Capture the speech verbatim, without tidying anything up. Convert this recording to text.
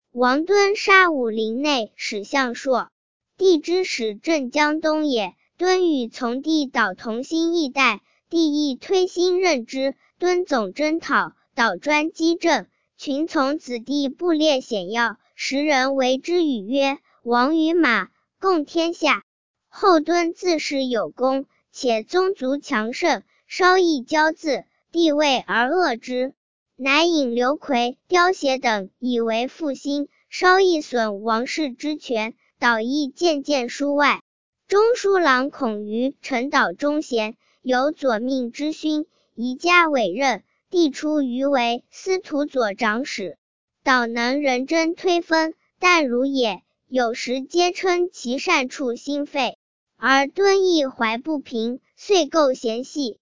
王敦杀武陵内史相硕，帝之使镇江东也。敦与从弟导同心义代，帝亦推心任之。敦总征讨，导专击政，群从子弟布列险要，时人为之语曰：王与马，共天下。后敦自恃有功，且宗族强盛，稍易骄恣，帝畏而恶之，乃引刘奎、刁协等以为复兴，稍易损王室之权，导亦渐渐疏外。中书郎孔于陈导忠贤，有左命之勋，宜加委任，帝出于为司徒左长史。导能仁贞推分，但如也，有时皆称其善处心肺。而敦义怀不平，遂构嫌隙，